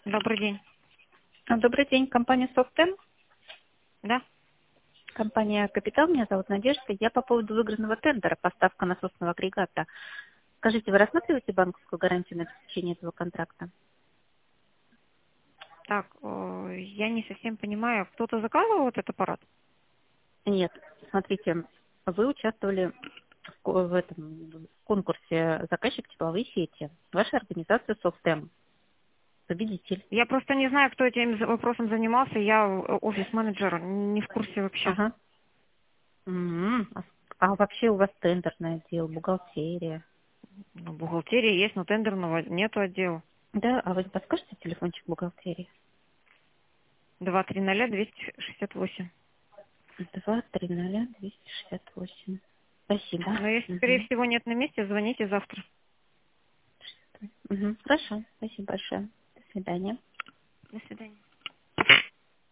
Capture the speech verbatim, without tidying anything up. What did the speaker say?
Добрый день. А, Добрый день, компания Софтем. Да? Компания Капитал, меня зовут Надежда. Я по поводу выигранного тендера «Поставка насосного агрегата». Скажите, вы рассматриваете банковскую гарантию на обеспечение этого контракта? Так, э, я не совсем понимаю, кто-то заказывал этот аппарат? Нет. Смотрите, вы участвовали в ко- в этом в конкурсе «Заказчик тепловые сети». Ваша организация Софтем. Победитель. Я просто не знаю, кто этим за- вопросом занимался. Я э, офис-менеджер, не в курсе вообще. Ага. М, А а вообще у вас тендерный отдел, бухгалтерия. Ну, бухгалтерия есть, но тендерного нету отдела. Да, а вы не подскажете телефончик бухгалтерии? два три ноль двести шестьдесят восемь. Два три ноль двести шестьдесят восемь. Спасибо. Но если, скорее Мгм. всего, нет на месте, звоните завтра. Мгм. Хорошо. Спасибо большое. До свидания. До свидания.